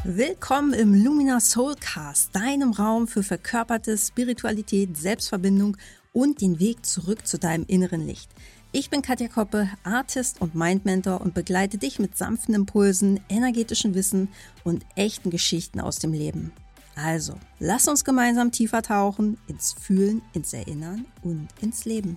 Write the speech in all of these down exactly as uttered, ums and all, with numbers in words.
Willkommen im Lumina Soulcast, deinem Raum für verkörperte Spiritualität, Selbstverbindung und den Weg zurück zu deinem inneren Licht. Ich bin Katja Koppe, Artist und Mindmentor und begleite dich mit sanften Impulsen, energetischem Wissen und echten Geschichten aus dem Leben. Also, lass uns gemeinsam tiefer tauchen ins Fühlen, ins Erinnern und ins Leben.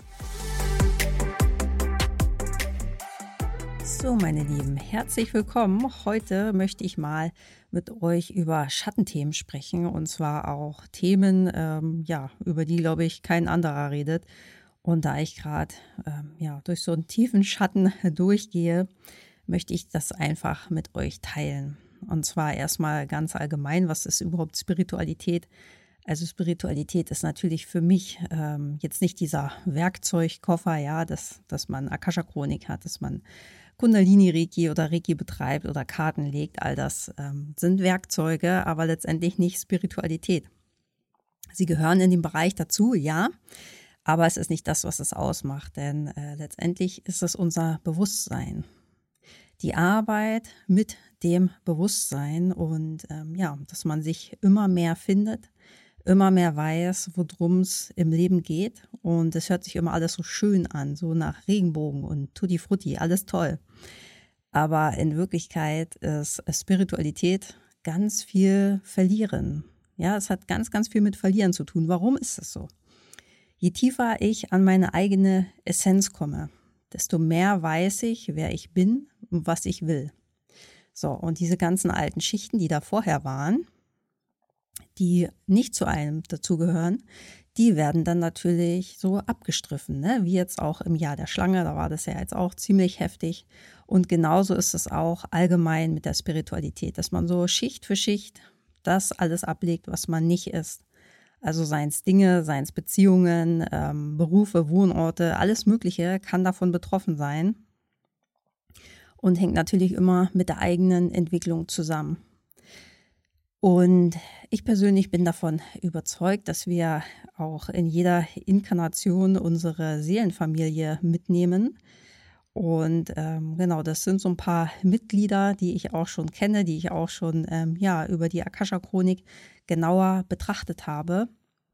So, meine Lieben, herzlich willkommen. Heute möchte ich mal mit euch über Schattenthemen sprechen und zwar auch Themen, ähm, ja, über die, glaube ich, kein anderer redet. Und da ich gerade ähm, ja, durch so einen tiefen Schatten durchgehe, möchte ich das einfach mit euch teilen. Und zwar erstmal ganz allgemein, was ist überhaupt Spiritualität? Also Spiritualität ist natürlich für mich ähm, jetzt nicht dieser Werkzeugkoffer, ja, dass, dass man Akasha-Chronik hat, dass man Kundalini-Reiki oder Reiki betreibt oder Karten legt. All das ähm, sind Werkzeuge, aber letztendlich nicht Spiritualität. Sie gehören in den Bereich dazu, ja, aber es ist nicht das, was es ausmacht, denn äh, letztendlich ist es unser Bewusstsein. Die Arbeit mit dem Bewusstsein und ähm, ja, dass man sich immer mehr findet, immer mehr weiß, worum es im Leben geht. Und es hört sich immer alles so schön an, so nach Regenbogen und Tutti Frutti, alles toll. Aber in Wirklichkeit ist Spiritualität ganz viel Verlieren. Ja, es hat ganz, ganz viel mit Verlieren zu tun. Warum ist das so? Je tiefer ich an meine eigene Essenz komme, desto mehr weiß ich, wer ich bin und was ich will. So, und diese ganzen alten Schichten, die da vorher waren, die nicht zu einem dazugehören, die werden dann natürlich so abgestriffen, ne? Wie jetzt auch im Jahr der Schlange, da war das ja jetzt auch ziemlich heftig. Und genauso ist es auch allgemein mit der Spiritualität, dass man so Schicht für Schicht das alles ablegt, was man nicht ist. Also seien es Dinge, seien es Beziehungen, ähm, Berufe, Wohnorte, alles Mögliche kann davon betroffen sein und hängt natürlich immer mit der eigenen Entwicklung zusammen. Und ich persönlich bin davon überzeugt, dass wir auch in jeder Inkarnation unsere Seelenfamilie mitnehmen. Und ähm, genau, das sind so ein paar Mitglieder, die ich auch schon kenne, die ich auch schon ähm, ja, über die Akasha-Chronik genauer betrachtet habe.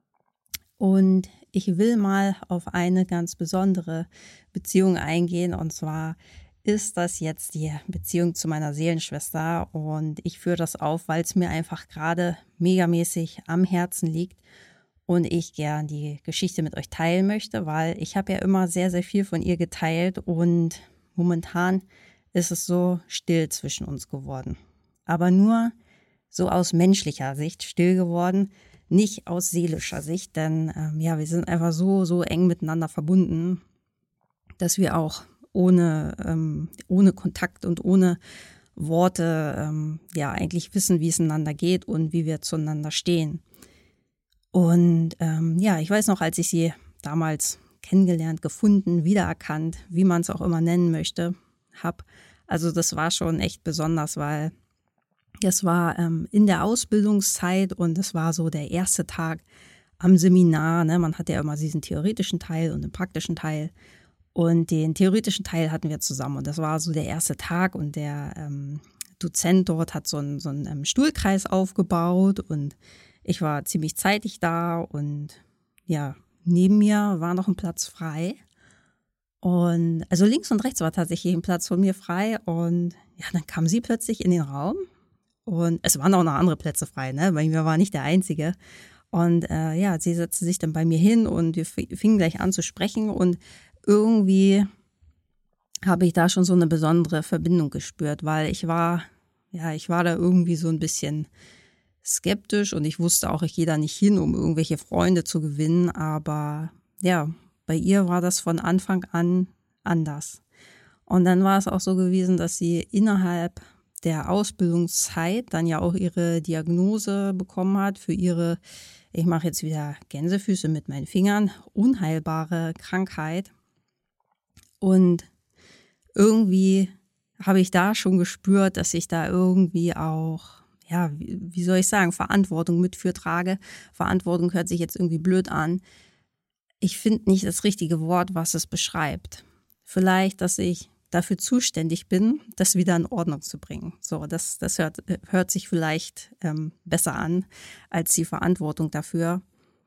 Und ich will mal auf eine ganz besondere Beziehung eingehen, und zwar ist das jetzt die Beziehung zu meiner Seelenschwester, und ich führe das auf, weil es mir einfach gerade megamäßig am Herzen liegt und ich gern die Geschichte mit euch teilen möchte, weil ich habe ja immer sehr, sehr viel von ihr geteilt und momentan ist es so still zwischen uns geworden. Aber nur so aus menschlicher Sicht still geworden, nicht aus seelischer Sicht, denn ähm, ja, wir sind einfach so, so eng miteinander verbunden, dass wir auch ohne, ähm, ohne Kontakt und ohne Worte ähm, ja eigentlich wissen, wie es einander geht und wie wir zueinander stehen. Und ähm, ja, ich weiß noch, als ich sie damals kennengelernt, gefunden, wiedererkannt, wie man es auch immer nennen möchte, habe, also das war schon echt besonders, weil das war ähm, in der Ausbildungszeit und es war so der erste Tag am Seminar, ne? Man hat ja immer diesen theoretischen Teil und den praktischen Teil. Und den theoretischen Teil hatten wir zusammen und das war so der erste Tag und der ähm, Dozent dort hat so einen, so einen ähm, Stuhlkreis aufgebaut und ich war ziemlich zeitig da und ja, neben mir war noch ein Platz frei und also links und rechts war tatsächlich ein Platz von mir frei und ja, dann kam sie plötzlich in den Raum und es waren auch noch andere Plätze frei, ne? Bei mir war nicht der einzige. Und äh, ja, sie setzte sich dann bei mir hin und wir fingen gleich an zu sprechen und irgendwie habe ich da schon so eine besondere Verbindung gespürt, weil ich war, ja, ich war da irgendwie so ein bisschen skeptisch und ich wusste auch, ich gehe da nicht hin, um irgendwelche Freunde zu gewinnen, aber ja, bei ihr war das von Anfang an anders. Und dann war es auch so gewesen, dass sie innerhalb der Ausbildungszeit dann ja auch ihre Diagnose bekommen hat für ihre, ich mache jetzt wieder Gänsefüße mit meinen Fingern, unheilbare Krankheit. Und irgendwie habe ich da schon gespürt, dass ich da irgendwie auch, ja, wie, wie soll ich sagen, Verantwortung mit für trage. Verantwortung hört sich jetzt irgendwie blöd an. Ich finde nicht das richtige Wort, was es beschreibt. Vielleicht, dass ich dafür zuständig bin, das wieder in Ordnung zu bringen. So, das, das hört, hört sich vielleicht ähm, besser an als die Verantwortung dafür.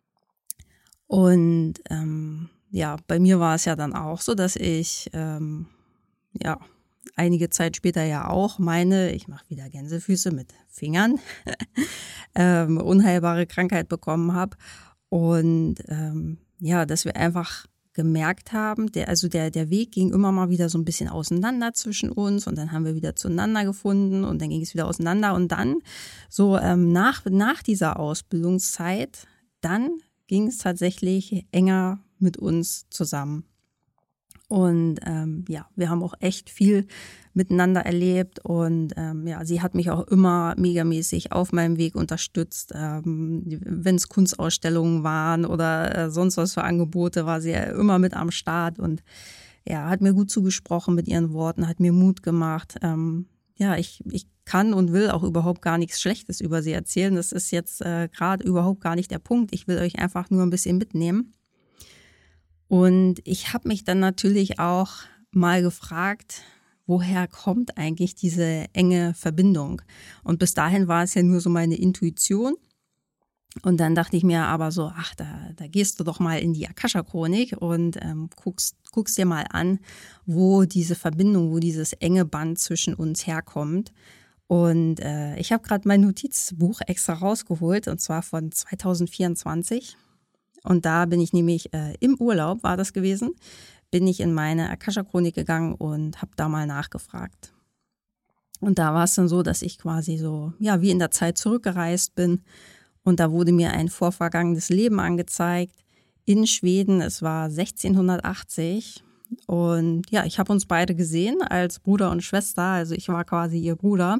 Und ähm, ja, bei mir war es ja dann auch so, dass ich ähm, ja einige Zeit später ja auch meine, ich mache wieder Gänsefüße mit Fingern, ähm, unheilbare Krankheit bekommen habe. Und ähm, ja, dass wir einfach gemerkt haben, der, also der, der Weg ging immer mal wieder so ein bisschen auseinander zwischen uns und dann haben wir wieder zueinander gefunden und dann ging es wieder auseinander und dann so ähm, nach, nach dieser Ausbildungszeit, dann ging es tatsächlich enger mit uns zusammen. Und ähm, ja, wir haben auch echt viel miteinander erlebt und ähm, ja, sie hat mich auch immer megamäßig auf meinem Weg unterstützt. Ähm, wenn es Kunstausstellungen waren oder äh, sonst was für Angebote, war sie ja immer mit am Start und ja, hat mir gut zugesprochen mit ihren Worten, hat mir Mut gemacht. Ähm, ja, ich, ich kann und will auch überhaupt gar nichts Schlechtes über sie erzählen. Das ist jetzt äh, gerade überhaupt gar nicht der Punkt. Ich will euch einfach nur ein bisschen mitnehmen. Und ich habe mich dann natürlich auch mal gefragt, woher kommt eigentlich diese enge Verbindung? Und bis dahin war es ja nur so meine Intuition. Und dann dachte ich mir aber so, ach, da, da gehst du doch mal in die Akasha-Chronik und ähm, guckst, guckst dir mal an, wo diese Verbindung, wo dieses enge Band zwischen uns herkommt. Und äh, ich habe gerade mein Notizbuch extra rausgeholt, und zwar von zwanzig vierundzwanzig. Und da bin ich nämlich äh, im Urlaub, war das gewesen, bin ich in meine Akasha-Chronik gegangen und habe da mal nachgefragt. Und da war es dann so, dass ich quasi so, ja, wie in der Zeit zurückgereist bin. Und da wurde mir ein vorvergangenes Leben angezeigt in Schweden. Es war sechzehnhundertachtzig. Und ja, ich habe uns beide gesehen als Bruder und Schwester. Also ich war quasi ihr Bruder.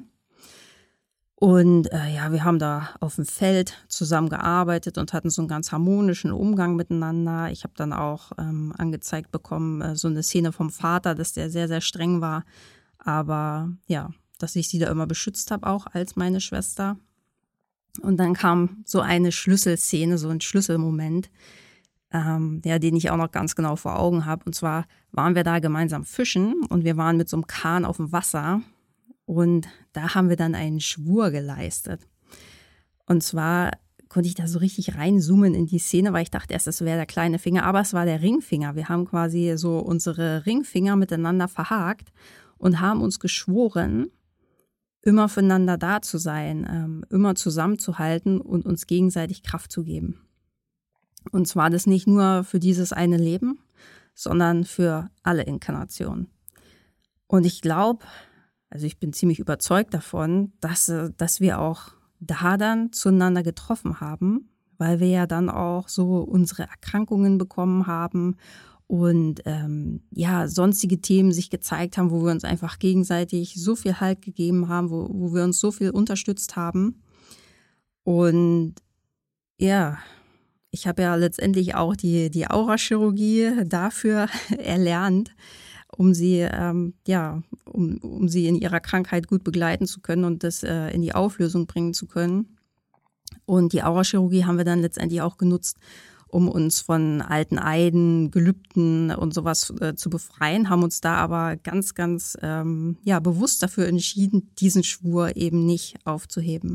Und äh, ja, wir haben da auf dem Feld zusammen gearbeitet und hatten so einen ganz harmonischen Umgang miteinander. Ich habe dann auch ähm, angezeigt bekommen, äh, so eine Szene vom Vater, dass der sehr, sehr streng war. Aber ja, dass ich sie da immer beschützt habe, auch als meine Schwester. Und dann kam so eine Schlüsselszene, so ein Schlüsselmoment, ähm, ja, den ich auch noch ganz genau vor Augen habe. Und zwar waren wir da gemeinsam fischen und wir waren mit so einem Kahn auf dem Wasser. Und da haben wir dann einen Schwur geleistet. Und zwar konnte ich da so richtig reinzoomen in die Szene, weil ich dachte erst, das wäre der kleine Finger, aber es war der Ringfinger. Wir haben quasi so unsere Ringfinger miteinander verhakt und haben uns geschworen, immer füreinander da zu sein, immer zusammenzuhalten und uns gegenseitig Kraft zu geben. Und zwar das nicht nur für dieses eine Leben, sondern für alle Inkarnationen. Und ich glaube, also ich bin ziemlich überzeugt davon, dass, dass wir auch da dann zueinander getroffen haben, weil wir ja dann auch so unsere Erkrankungen bekommen haben und ähm, ja, sonstige Themen sich gezeigt haben, wo wir uns einfach gegenseitig so viel Halt gegeben haben, wo, wo wir uns so viel unterstützt haben. Und ja, ich habe ja letztendlich auch die, die Aurachirurgie dafür erlernt, um sie ähm, ja um, um sie in ihrer Krankheit gut begleiten zu können und das äh, in die Auflösung bringen zu können. Und die Aurachirurgie haben wir dann letztendlich auch genutzt, um uns von alten Eiden, Gelübden und sowas äh, zu befreien, haben uns da aber ganz, ganz ähm, ja bewusst dafür entschieden, diesen Schwur eben nicht aufzuheben.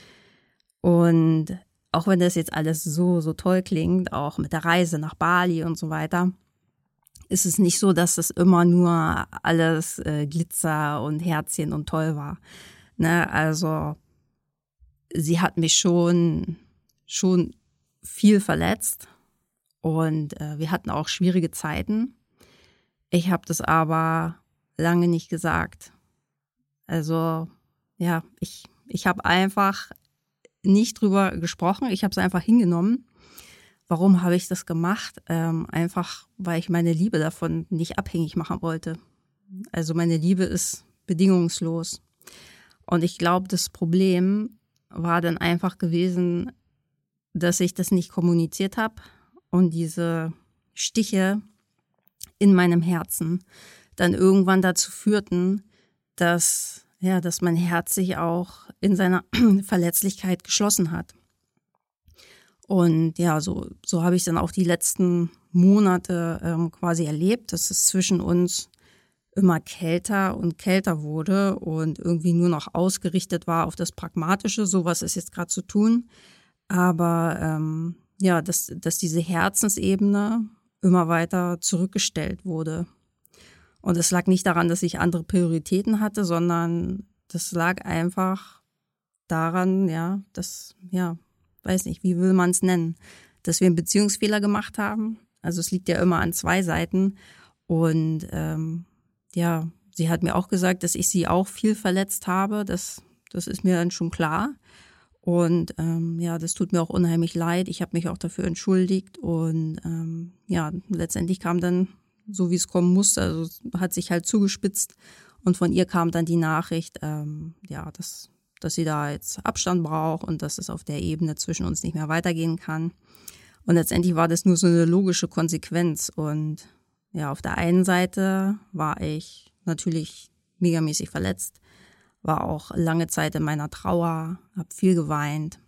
Und auch wenn das jetzt alles so, so toll klingt, auch mit der Reise nach Bali und so weiter, ist es nicht so, dass das immer nur alles äh, Glitzer und Herzchen und toll war. Ne? Also sie hat mich schon, schon viel verletzt und äh, wir hatten auch schwierige Zeiten. Ich habe das aber lange nicht gesagt. Also ja, ich, ich habe einfach nicht drüber gesprochen, ich habe es einfach hingenommen. Warum habe ich das gemacht? Ähm, einfach, weil ich meine Liebe davon nicht abhängig machen wollte. Also meine Liebe ist bedingungslos. Und ich glaube, das Problem war dann einfach gewesen, dass ich das nicht kommuniziert habe und diese Stiche in meinem Herzen dann irgendwann dazu führten, dass, ja, dass mein Herz sich auch in seiner Verletzlichkeit geschlossen hat. Und ja, so, so habe ich dann auch die letzten Monate ähm, quasi erlebt, dass es zwischen uns immer kälter und kälter wurde und irgendwie nur noch ausgerichtet war auf das Pragmatische, so was ist jetzt gerade zu tun. Aber ähm, ja, dass, dass diese Herzensebene immer weiter zurückgestellt wurde. Und es lag nicht daran, dass ich andere Prioritäten hatte, sondern das lag einfach daran, ja, dass, ja, weiß nicht, wie will man es nennen, dass wir einen Beziehungsfehler gemacht haben. Also es liegt ja immer an zwei Seiten. Und ähm, ja, sie hat mir auch gesagt, dass ich sie auch viel verletzt habe. Das, das ist mir dann schon klar. Und ähm, ja, das tut mir auch unheimlich leid. Ich habe mich auch dafür entschuldigt. Und ähm, ja, letztendlich kam dann, so wie es kommen musste, also es hat sich halt zugespitzt. Und von ihr kam dann die Nachricht, ähm, ja, dass, dass sie da jetzt Abstand braucht und dass es auf der Ebene zwischen uns nicht mehr weitergehen kann. Und letztendlich war das nur so eine logische Konsequenz. Und ja, auf der einen Seite war ich natürlich megamäßig verletzt, war auch lange Zeit in meiner Trauer, habe viel geweint.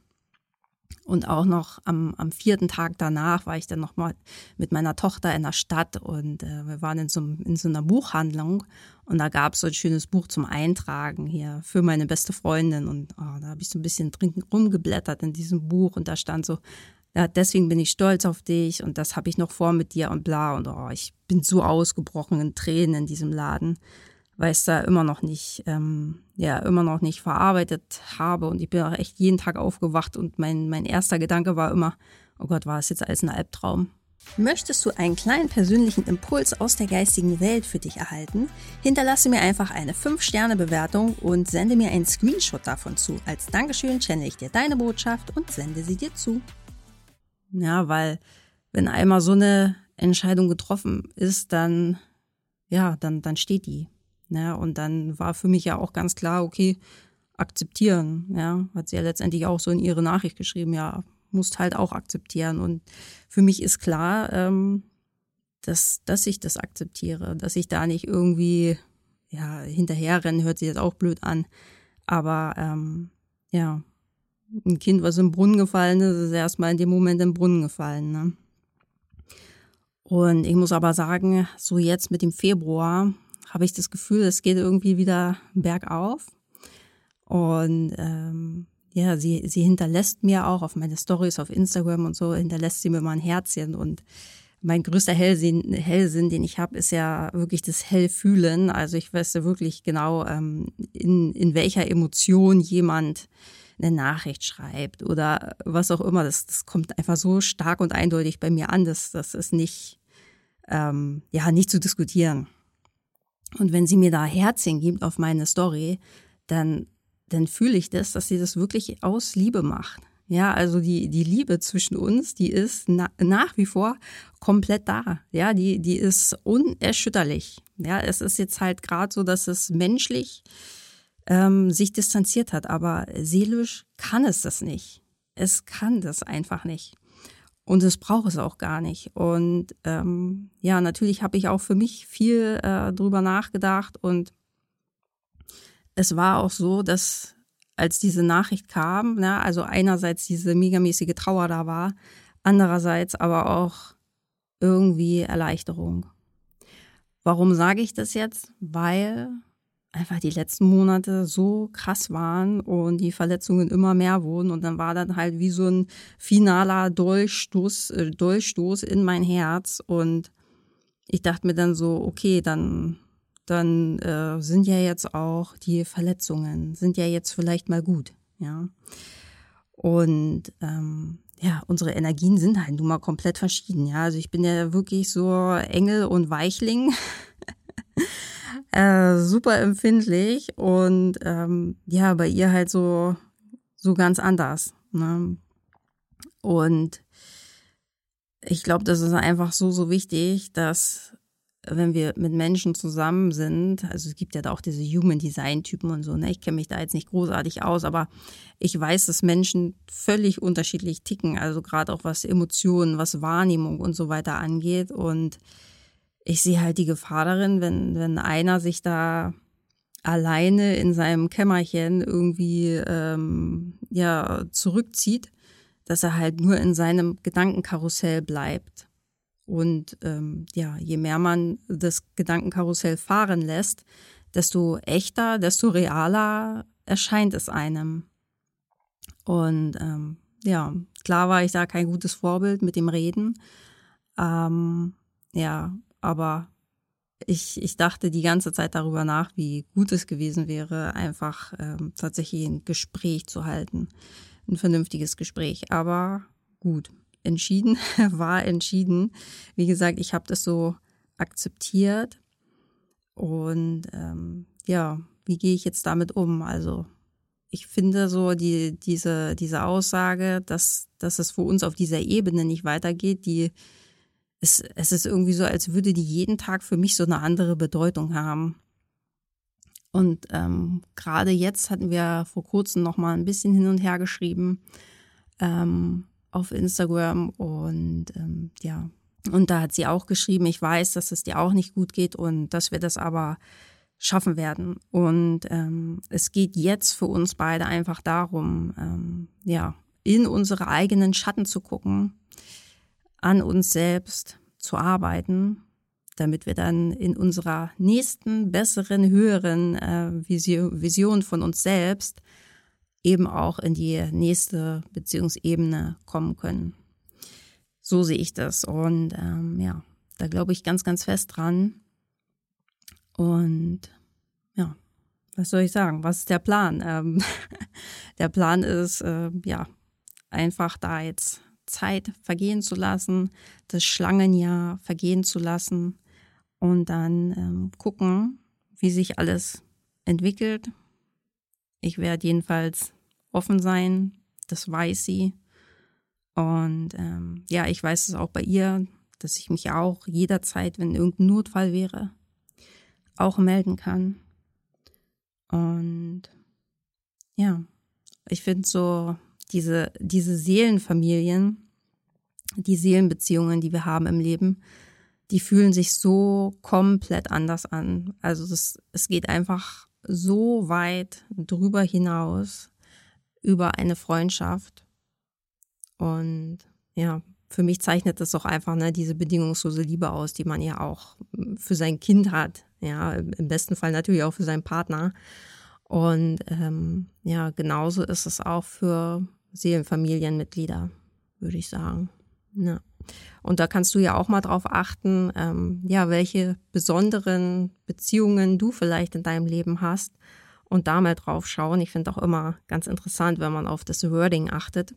Und auch noch am, am vierten Tag danach war ich dann nochmal mit meiner Tochter in der Stadt und äh, wir waren in so, in so einer Buchhandlung und da gab es so ein schönes Buch zum Eintragen hier für meine beste Freundin und oh, da habe ich so ein bisschen drin rumgeblättert in diesem Buch und da stand so, ja, deswegen bin ich stolz auf dich und das habe ich noch vor mit dir und bla und oh, ich bin so ausgebrochen in Tränen in diesem Laden, weil ich es da immer noch nicht, ähm, ja, immer noch nicht verarbeitet habe und ich bin auch echt jeden Tag aufgewacht und mein, mein erster Gedanke war immer, oh Gott, war das jetzt alles ein Albtraum? Möchtest du einen kleinen persönlichen Impuls aus der geistigen Welt für dich erhalten? Hinterlasse mir einfach eine fünf Sterne Bewertung und sende mir einen Screenshot davon zu. Als Dankeschön channel ich dir deine Botschaft und sende sie dir zu. Ja, weil wenn einmal so eine Entscheidung getroffen ist, dann, ja, dann, dann steht die. Ja, und dann war für mich ja auch ganz klar, okay, akzeptieren. Ja, hat sie ja letztendlich auch so in ihre Nachricht geschrieben, ja, musst halt auch akzeptieren. Und für mich ist klar, ähm, dass, dass ich das akzeptiere, dass ich da nicht irgendwie, ja, hinterherrennen, hört sich jetzt auch blöd an. Aber, ähm, ja, ein Kind, was im Brunnen gefallen ist, ist erstmal in dem Moment im Brunnen gefallen, ne? Und ich muss aber sagen, so jetzt mit dem Februar habe ich das Gefühl, es geht irgendwie wieder bergauf. Und ähm, ja, sie, sie hinterlässt mir auch auf meine Stories auf Instagram und so, hinterlässt sie mir mal ein Herzchen. Und mein größter Hellsinn, Hellsinn den ich habe, ist ja wirklich das Hellfühlen. Also ich weiß ja wirklich genau, ähm, in, in welcher Emotion jemand eine Nachricht schreibt oder was auch immer. Das, das kommt einfach so stark und eindeutig bei mir an, dass das ist nicht, ähm, ja, nicht zu diskutieren. Und wenn sie mir da Herzchen gibt auf meine Story, dann, dann fühle ich das, dass sie das wirklich aus Liebe macht. Ja, also die, die Liebe zwischen uns, die ist na, nach wie vor komplett da. Ja, die, die ist unerschütterlich. Ja, es ist jetzt halt gerade so, dass es menschlich ähm, sich distanziert hat, aber seelisch kann es das nicht. Es kann das einfach nicht. Und es braucht es auch gar nicht. Und ähm, ja, natürlich habe ich auch für mich viel äh, drüber nachgedacht. Und es war auch so, dass als diese Nachricht kam, ne, also einerseits diese megamäßige Trauer da war, andererseits aber auch irgendwie Erleichterung. Warum sage ich das jetzt? Weil einfach die letzten Monate so krass waren und die Verletzungen immer mehr wurden und dann war dann halt wie so ein finaler Dolchstoß, äh, Dolchstoß in mein Herz und ich dachte mir dann so, okay, dann, dann äh, sind ja jetzt auch die Verletzungen, sind ja jetzt vielleicht mal gut, ja. Und ähm, ja, unsere Energien sind halt nun mal komplett verschieden, ja. Also ich bin ja wirklich so Engel und Weichling. Äh, super empfindlich und ähm, ja, bei ihr halt so so ganz anders. Ne? Und ich glaube, das ist einfach so, so wichtig, dass wenn wir mit Menschen zusammen sind, also es gibt ja da auch diese Human-Design-Typen und so, ne? Ich kenne mich da jetzt nicht großartig aus, aber ich weiß, dass Menschen völlig unterschiedlich ticken, also gerade auch was Emotionen, was Wahrnehmung und so weiter angeht und ich sehe halt die Gefahr darin, wenn, wenn einer sich da alleine in seinem Kämmerchen irgendwie ähm, ja, zurückzieht, dass er halt nur in seinem Gedankenkarussell bleibt Und ähm, ja, je mehr man das Gedankenkarussell fahren lässt, desto echter, desto realer erscheint es einem. Und ähm, ja, klar war ich da kein gutes Vorbild mit dem Reden. Ähm, ja, aber ich, ich dachte die ganze Zeit darüber nach, wie gut es gewesen wäre, einfach ähm, tatsächlich ein Gespräch zu halten. Ein vernünftiges Gespräch. Aber gut, entschieden war entschieden. Wie gesagt, ich habe das so akzeptiert. Und ähm, ja, wie gehe ich jetzt damit um? Also ich finde so die, diese, diese Aussage, dass, dass es für uns auf dieser Ebene nicht weitergeht, die es, es ist irgendwie so, als würde die jeden Tag für mich so eine andere Bedeutung haben. Und ähm, gerade jetzt hatten wir vor kurzem noch mal ein bisschen hin und her geschrieben ähm, auf Instagram und ähm, ja, und da hat sie auch geschrieben, ich weiß, dass es dir auch nicht gut geht und dass wir das aber schaffen werden. Und ähm, es geht jetzt für uns beide einfach darum, ähm, ja, in unsere eigenen Schatten zu gucken, an uns selbst zu arbeiten, damit wir dann in unserer nächsten, besseren, höheren äh, Vision von uns selbst eben auch in die nächste Beziehungsebene kommen können. So sehe ich das. Und ähm, ja, da glaube ich ganz, ganz fest dran. Und ja, was soll ich sagen? Was ist der Plan? Ähm, der Plan ist, äh, ja, einfach da jetzt Zeit vergehen zu lassen, das Schlangenjahr vergehen zu lassen und dann ähm, gucken, wie sich alles entwickelt. Ich werde jedenfalls offen sein, das weiß sie. Und ähm, ja, ich weiß es auch bei ihr, dass ich mich auch jederzeit, wenn irgendein Notfall wäre, auch melden kann. Und ja, ich finde so diese, diese Seelenfamilien, die Seelenbeziehungen, die wir haben im Leben, die fühlen sich so komplett anders an. Also das, es geht einfach so weit drüber hinaus, über eine Freundschaft. Und ja, für mich zeichnet das auch einfach ne, diese bedingungslose Liebe aus, die man ja auch für sein Kind hat. Ja, im besten Fall natürlich auch für seinen Partner. Und ähm, ja, genauso ist es auch für Seelenfamilienmitglieder, würde ich sagen. Ja. Und da kannst du ja auch mal drauf achten, ähm, ja, welche besonderen Beziehungen du vielleicht in deinem Leben hast und da mal drauf schauen. Ich finde auch immer ganz interessant, wenn man auf das Wording achtet.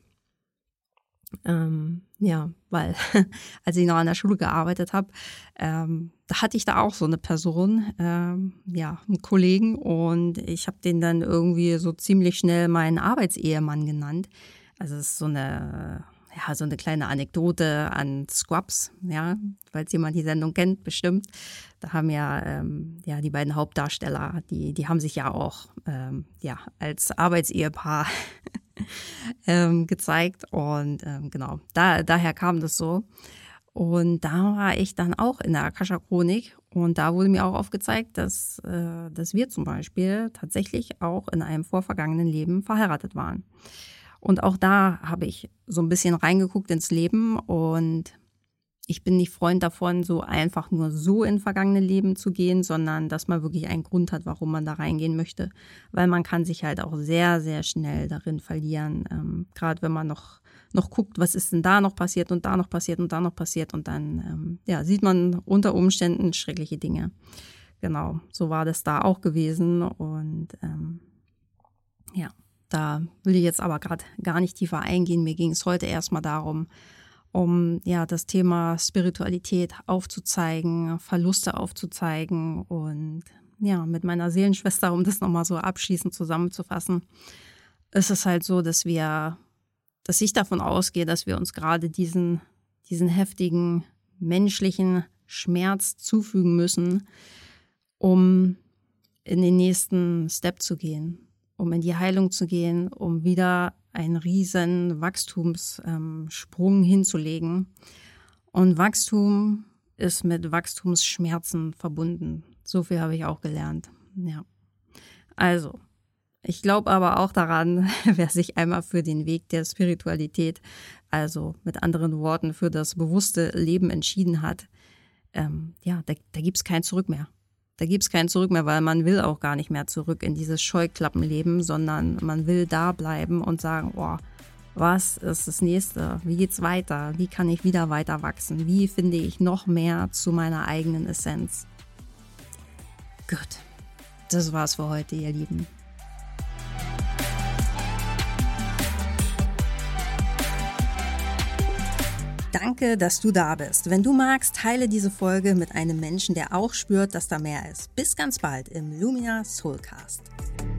Ähm, ja, weil als ich noch an der Schule gearbeitet habe, ähm, da hatte ich da auch so eine Person, ähm, ja, einen Kollegen und ich habe den dann irgendwie so ziemlich schnell meinen Arbeitsehemann genannt. Also es ist so eine, ja, so eine kleine Anekdote an Scrubs, ja, falls jemand die Sendung kennt, bestimmt. Da haben ja, ähm, ja die beiden Hauptdarsteller, die, die haben sich ja auch ähm, ja, als Arbeitsehepaar ähm, gezeigt und ähm, genau, da, daher kam das so. Und da war ich dann auch in der Akasha-Chronik und da wurde mir auch aufgezeigt, dass, äh, dass wir zum Beispiel tatsächlich auch in einem vorvergangenen Leben verheiratet waren. Und auch da habe ich so ein bisschen reingeguckt ins Leben und ich bin nicht Freund davon, so einfach nur so in vergangene Leben zu gehen, sondern dass man wirklich einen Grund hat, warum man da reingehen möchte. Weil man kann sich halt auch sehr, sehr schnell darin verlieren. Ähm, gerade wenn man noch, noch guckt, was ist denn da noch passiert und da noch passiert und da noch passiert. Und dann ähm, ja, sieht man unter Umständen schreckliche Dinge. Genau, so war das da auch gewesen. Und ähm, ja, da will ich jetzt aber gerade gar nicht tiefer eingehen. Mir ging es heute erstmal darum, um ja das Thema Spiritualität aufzuzeigen, Verluste aufzuzeigen und ja, mit meiner Seelenschwester, um das nochmal so abschließend zusammenzufassen, ist es halt so, dass wir, dass ich davon ausgehe, dass wir uns gerade diesen, diesen heftigen menschlichen Schmerz zufügen müssen, um in den nächsten Step zu gehen, um in die Heilung zu gehen, um wieder einen riesen Wachstumssprung ähm, hinzulegen. Und Wachstum ist mit Wachstumsschmerzen verbunden. So viel habe ich auch gelernt. Ja. Also, Ich glaube aber auch daran, wer sich einmal für den Weg der Spiritualität, also mit anderen Worten für das bewusste Leben entschieden hat, ähm, ja, da, da gibt es kein Zurück mehr. Da gibt es kein Zurück mehr, weil man will auch gar nicht mehr zurück in dieses Scheuklappenleben, sondern man will da bleiben und sagen, oh, was ist das Nächste? Wie geht's weiter? Wie kann ich wieder weiter wachsen? Wie finde ich noch mehr zu meiner eigenen Essenz? Gut, das war's für heute, ihr Lieben. Danke, dass du da bist. Wenn du magst, teile diese Folge mit einem Menschen, der auch spürt, dass da mehr ist. Bis ganz bald im Lumina Soulcast.